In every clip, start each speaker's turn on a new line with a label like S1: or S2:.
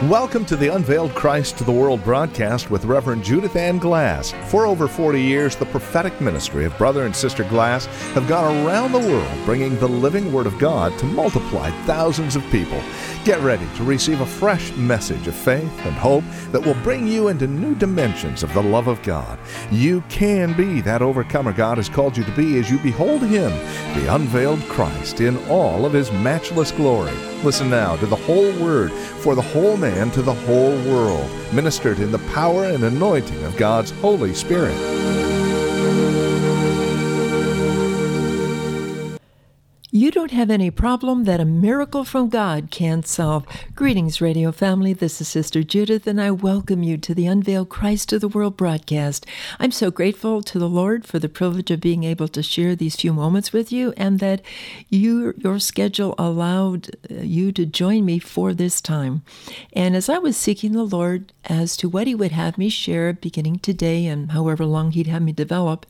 S1: Welcome to the Unveiled Christ to the World broadcast with Reverend Judith Ann Glass. For over 40 years, the prophetic ministry of Brother and Sister Glass have gone around the world bringing the living Word of God to multiply thousands of people. Get ready to receive a fresh message of faith and hope that will bring you into new dimensions of the love of God. You can be that overcomer God has called you to be as you behold Him, the unveiled Christ, in all of His matchless glory. Listen now to the whole Word for the whole man to the whole world, ministered in the power and anointing of God's Holy Spirit.
S2: You don't have any problem that a miracle from God can't solve. Greetings, radio family. This is Sister Judith, and I welcome you to the Unveiled Christ to the World broadcast. I'm so grateful to the Lord for the privilege of being able to share these few moments with you, and that your schedule allowed you to join me for this time. And as I was seeking the Lord as to what He would have me share beginning today and however long He'd have me develop,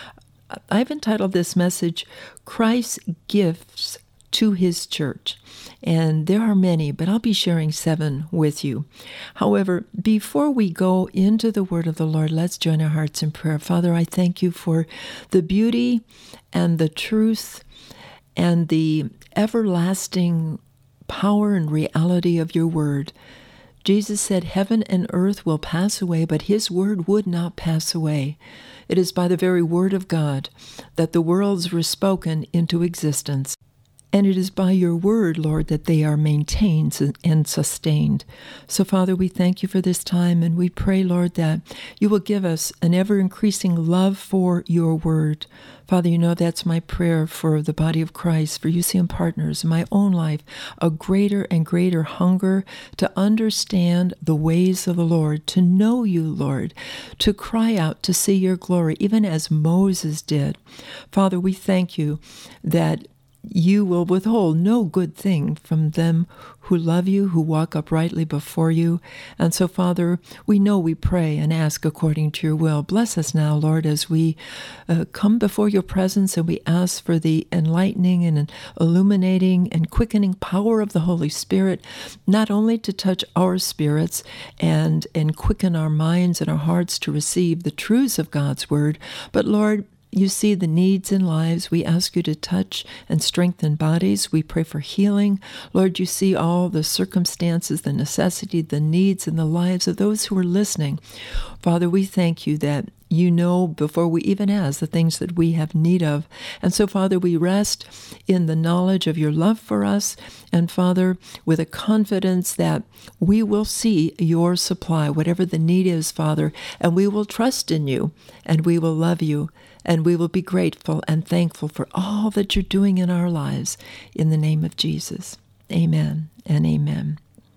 S2: I've entitled this message, Christ's Gifts to His Church. And there are many, but I'll be sharing 7 with you. However, before we go into the Word of the Lord, let's join our hearts in prayer. Father, I thank you for the beauty and the truth and the everlasting power and reality of your Word. Jesus said, heaven and earth will pass away, but His word would not pass away. It is by the very word of God that the worlds were spoken into existence. And it is by your word, Lord, that they are maintained and sustained. So, Father, we thank you for this time, and we pray, Lord, that you will give us an ever-increasing love for your word. Father, you know that's my prayer for the body of Christ, for UCM partners, in my own life, a greater and greater hunger to understand the ways of the Lord, to know you, Lord, to cry out to see your glory, even as Moses did. Father, we thank you that you will withhold no good thing from them who love you, who walk uprightly before you. And so, Father, we know we pray and ask according to your will. Bless us now, Lord, as we come before your presence, and we ask for the enlightening and illuminating and quickening power of the Holy Spirit, not only to touch our spirits and quicken our minds and our hearts to receive the truths of God's word, but, Lord, you see the needs in lives. We ask you to touch and strengthen bodies. We pray for healing. Lord, you see all the circumstances, the necessity, the needs in the lives of those who are listening. Father, we thank you that you know before we even ask the things that we have need of. And so, Father, we rest in the knowledge of your love for us. And, Father, with a confidence that we will see your supply, whatever the need is, Father, and we will trust in you, and we will love you, and we will be grateful and thankful for all that you're doing in our lives. In the name of Jesus, amen and amen.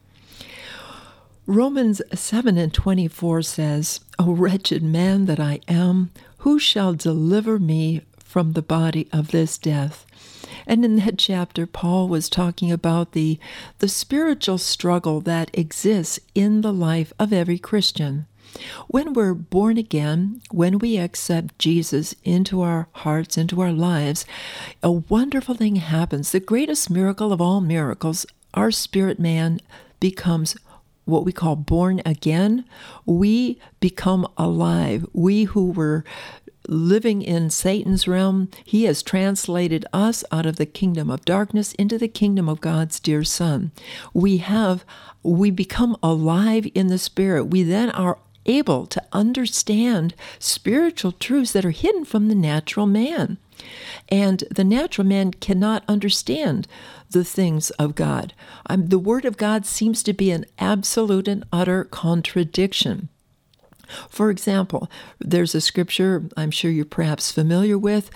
S2: Romans 7:24 says, O wretched man that I am, who shall deliver me from the body of this death? And in that chapter, Paul was talking about the spiritual struggle that exists in the life of every Christian. When we're born again, when we accept Jesus into our hearts, into our lives, a wonderful thing happens. The greatest miracle of all miracles, our spirit man becomes what we call born again. We become alive. We who were living in Satan's realm, he has translated us out of the kingdom of darkness into the kingdom of God's dear Son. We become alive in the Spirit. We then are able to understand spiritual truths that are hidden from the natural man. And the natural man cannot understand the things of God. The Word of God seems to be an absolute and utter contradiction. For example, there's a scripture I'm sure you're perhaps familiar with,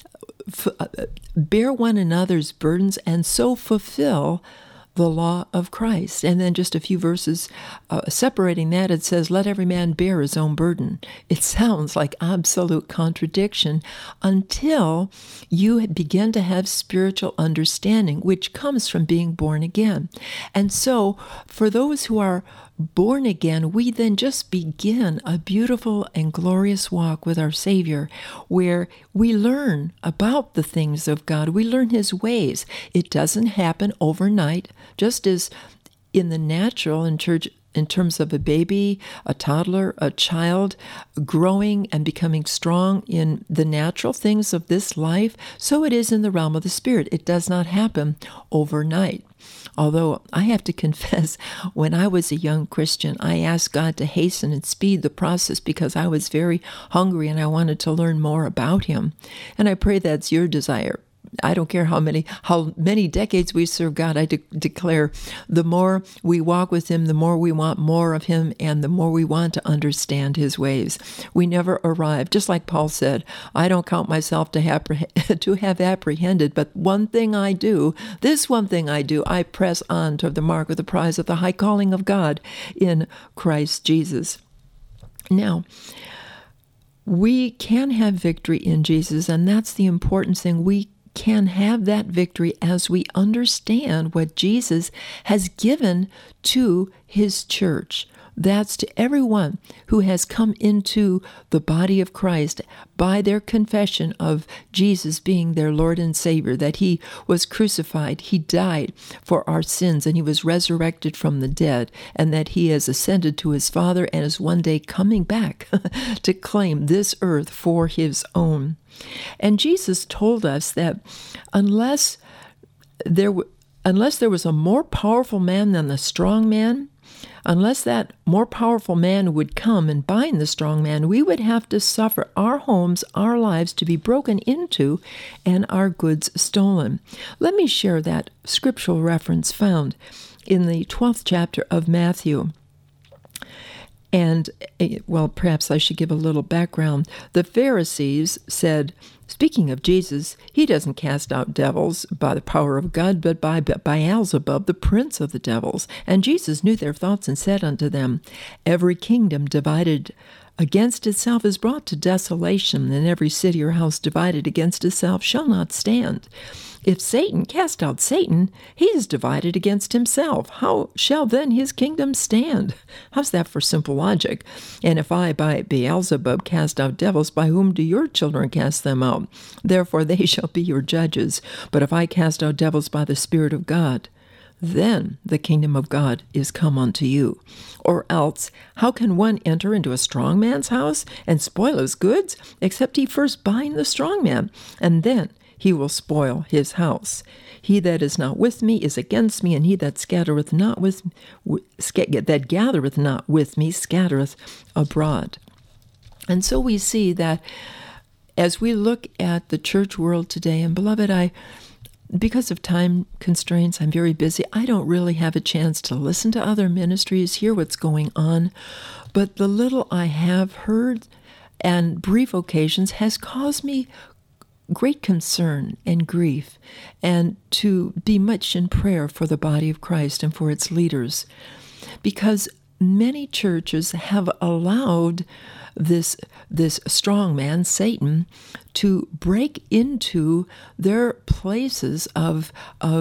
S2: bear one another's burdens and so fulfill the law of Christ. And then just a few verses separating that, it says, let every man bear his own burden. It sounds like absolute contradiction until you begin to have spiritual understanding, which comes from being born again. And so for those who are born again, we then just begin a beautiful and glorious walk with our Savior, where we learn about the things of God. We learn His ways. It doesn't happen overnight, just as in the natural, in church, in terms of a baby, a toddler, a child, growing and becoming strong in the natural things of this life, so it is in the realm of the Spirit. It does not happen overnight. Although I have to confess, when I was a young Christian, I asked God to hasten and speed the process because I was very hungry and I wanted to learn more about Him. And I pray that's your desire. I don't care how many decades we serve God. I declare the more we walk with Him, the more we want more of Him, and the more we want to understand His ways. We never arrive. Just like Paul said, I don't count myself to have apprehended, but one thing I do, I press on toward the mark of the prize of the high calling of God in Christ Jesus. Now, we can have victory in Jesus, and that's the important thing. We can have that victory as we understand what Jesus has given to His church. That's to everyone who has come into the body of Christ by their confession of Jesus being their Lord and Savior, that He was crucified, He died for our sins, and He was resurrected from the dead, and that He has ascended to His Father and is one day coming back to claim this earth for His own. And Jesus told us that unless there was a more powerful man than the strong man, unless that more powerful man would come and bind the strong man, we would have to suffer our homes, our lives to be broken into, and our goods stolen. Let me share that scriptural reference found in the 12th chapter of Matthew. And, well, perhaps I should give a little background. The Pharisees said, speaking of Jesus, He doesn't cast out devils by the power of God, but by Beelzebub, the prince of the devils. And Jesus knew their thoughts and said unto them, Every kingdom divided against itself is brought to desolation, and every city or house divided against itself shall not stand. If Satan cast out Satan, he is divided against himself. How shall then his kingdom stand? How's that for simple logic? And if I by Beelzebub cast out devils, by whom do your children cast them out? Therefore they shall be your judges. But if I cast out devils by the Spirit of God, then the kingdom of God is come unto you. Or else, how can one enter into a strong man's house and spoil his goods, except he first bind the strong man, and then he will spoil his house? He that is not with me is against me, and he that gathereth not with me scattereth abroad. And so we see that as we look at the church world today, and beloved, because of time constraints, I'm very busy. I don't really have a chance to listen to other ministries, hear what's going on. But the little I have heard and brief occasions has caused me great concern and grief, and to be much in prayer for the body of Christ and for its leaders, because many churches have allowed this strong man, Satan, to break into their places of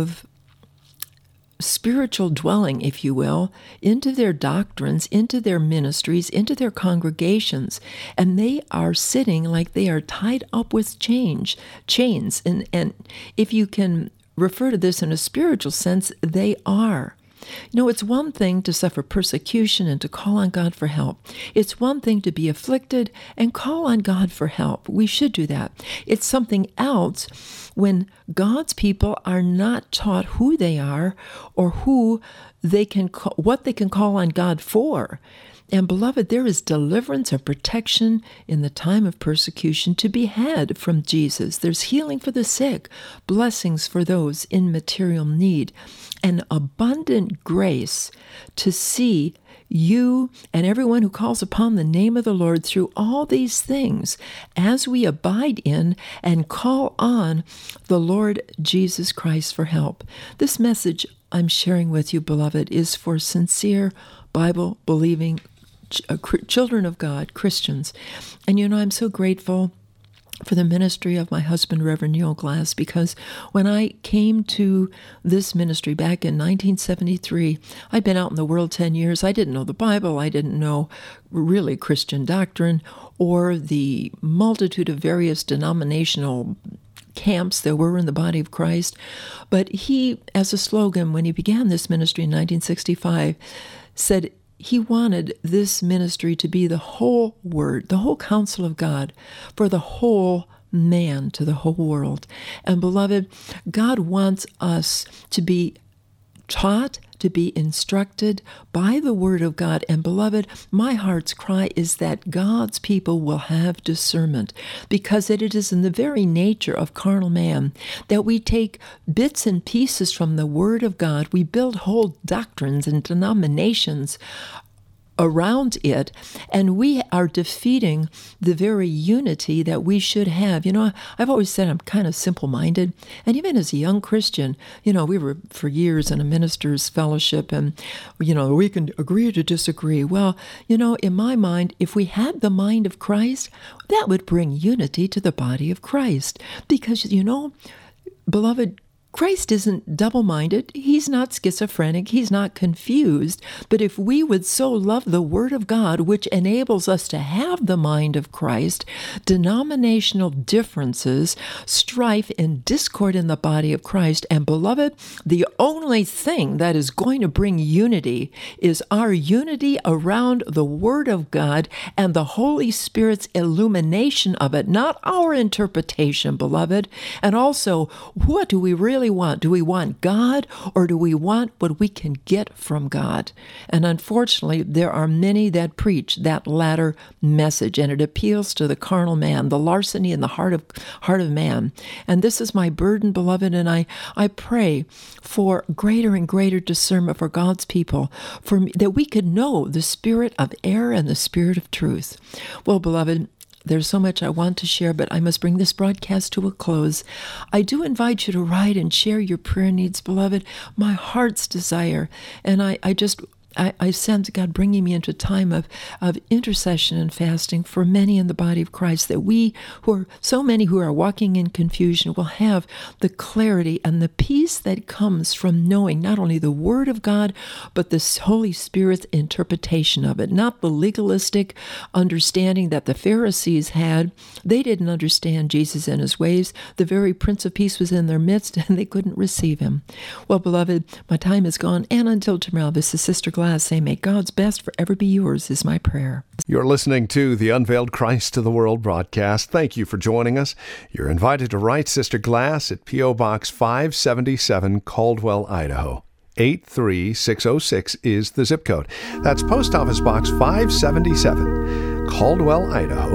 S2: spiritual dwelling, if you will, into their doctrines, into their ministries, into their congregations, and they are sitting like they are tied up with chains. And if you can refer to this in a spiritual sense, they are. You know, it's one thing to suffer persecution and to call on God for help. It's one thing to be afflicted and call on God for help. We should do that. It's something else when God's people are not taught who they are or what they can call on God for. And beloved, there is deliverance and protection in the time of persecution to be had from Jesus. There's healing for the sick, blessings for those in material need, and abundant grace to see you and everyone who calls upon the name of the Lord through all these things as we abide in and call on the Lord Jesus Christ for help. This message I'm sharing with you, beloved, is for sincere Bible-believing children of God, Christians. And you know, I'm so grateful for the ministry of my husband, Reverend Neil Glass, because when I came to this ministry back in 1973, I'd been out in the world 10 years. I didn't know the Bible. I didn't know really Christian doctrine or the multitude of various denominational camps there were in the body of Christ. But he, as a slogan, when he began this ministry in 1965, said, he wanted this ministry to be the whole word, the whole counsel of God for the whole man, to the whole world. And beloved, God wants us to be taught, to be instructed by the Word of God. And beloved, my heart's cry is that God's people will have discernment, because it is in the very nature of carnal man that we take bits and pieces from the Word of God. We build whole doctrines and denominations around it, and we are defeating the very unity that we should have. I've always said I'm kind of simple-minded, and even as a young Christian, we were for years in a minister's fellowship, and, we can agree to disagree. Well, in my mind, if we had the mind of Christ, that would bring unity to the body of Christ, because, beloved, Christ isn't double-minded. He's not schizophrenic. He's not confused. But if we would so love the Word of God, which enables us to have the mind of Christ, denominational differences, strife, and discord in the body of Christ, and beloved, the only thing that is going to bring unity is our unity around the Word of God and the Holy Spirit's illumination of it, not our interpretation, beloved. And also, what do we really want? Do we want God, or do we want what we can get from God? And unfortunately, there are many that preach that latter message, and it appeals to the carnal man, the larceny in the heart of man. And this is my burden, beloved, and I pray for greater and greater discernment for God's people, that we could know the spirit of error and the spirit of truth. Well, beloved, there's so much I want to share, but I must bring this broadcast to a close. I do invite you to write and share your prayer needs, beloved, my heart's desire. And I sense God bringing me into a time of intercession and fasting for many in the body of Christ, that we, so many who are walking in confusion, will have the clarity and the peace that comes from knowing not only the Word of God, but the Holy Spirit's interpretation of it, not the legalistic understanding that the Pharisees had. They didn't understand Jesus and his ways. The very Prince of Peace was in their midst, and they couldn't receive him. Well, beloved, my time is gone, and until tomorrow, this is Sister Glass saying, may God's best forever be yours, is my prayer.
S1: You're listening to the Unveiled Christ to the World broadcast. Thank you for joining us. You're invited to write Sister Glass at P.O. Box 577, Caldwell, Idaho. 83606 is the zip code. That's Post Office Box 577, Caldwell, Idaho.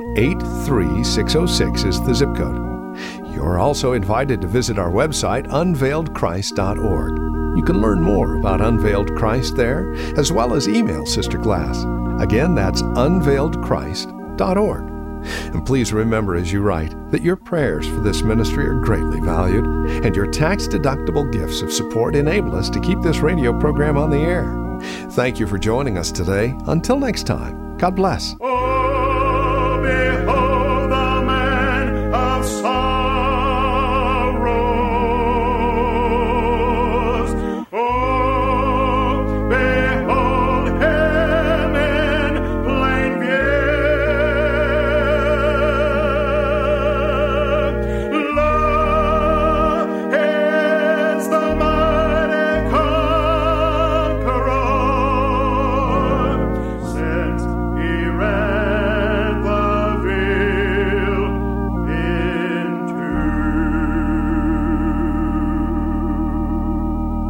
S1: 83606 is the zip code. You're also invited to visit our website, unveiledchrist.org. You can learn more about Unveiled Christ there, as well as email Sister Glass. Again, that's unveiledchrist.org. And please remember as you write that your prayers for this ministry are greatly valued, and your tax-deductible gifts of support enable us to keep this radio program on the air. Thank you for joining us today. Until next time, God bless.